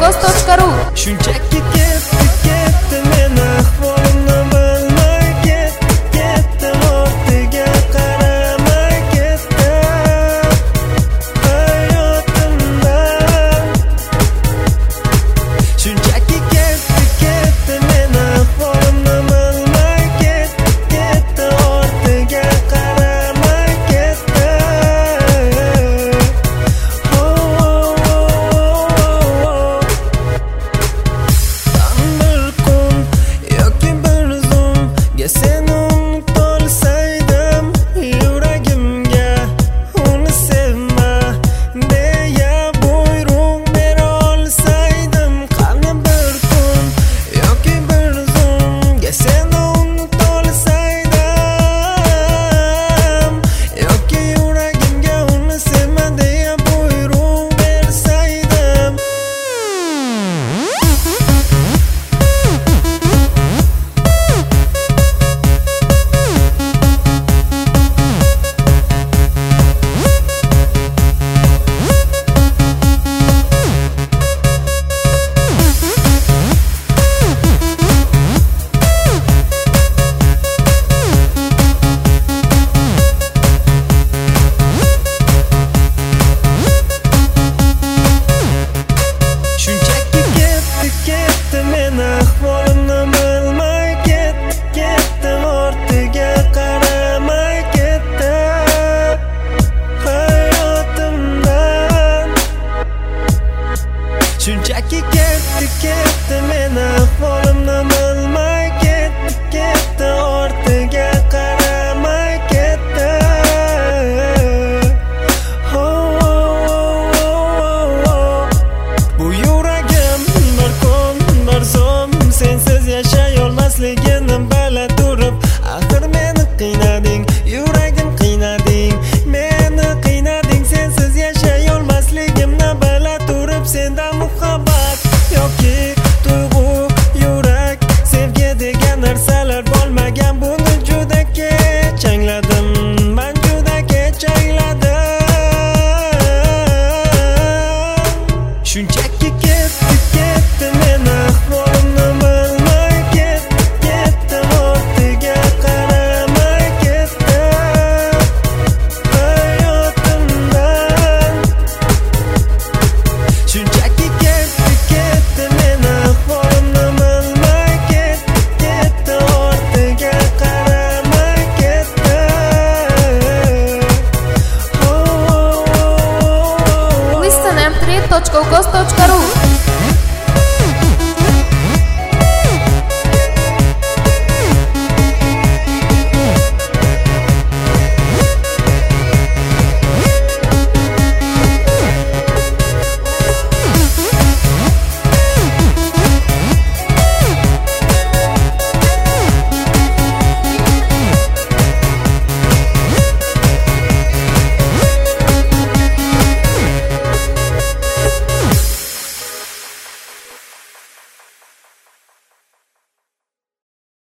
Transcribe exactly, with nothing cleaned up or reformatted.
ko'z точка ру. Shunchaki ketdi ketdi meni ahvolimni bilmay ketdi ketdi ortiga qaramay ketdi hayotimdan. Shunchaki ketdi ketdi meni ahvolimni bilmay ketdi ketdi ortiga qaramay ketdi. Sen unutolsaydim yuragimga uni sevma deya buyruq bera olsaydim, qani bir kun yoki bir zumga sen unutolsaydim yoki yuragimga uni sevma deya buyruq bersaydim. Shunchaki ketdi ketdi meni ahvolimni bilmay ketdi ketdi ortiga qaramay ketdi hayotimdan. Shunchaki ketdi ketdi meni ahvolimni bilmay ketdi ketdi ortiga qaramay ketdi. Bu yuragim bir kun bir zum sensiz yashay olmasligini bila turib, axir meni qiynading, yuragim qiynading, meni qiynading. Sensiz yashay olmasligimni bila turib, senda muhabbat yoki tuyg'u, yurak, sevgi degan narsalar bo'lmagan. Buni juda kech angladim, men juda kech angladim. Shunchaki ketdi ketdi meni ahvolimni bilmay ketdi ketdi ortiga qaramay ketdi hayotimdan. Shunchaki ketdi ketdi meni ahvolimni bilmay ketdi ketdi ortiga qaramay ketdi. listen m три точка u koz точка ру.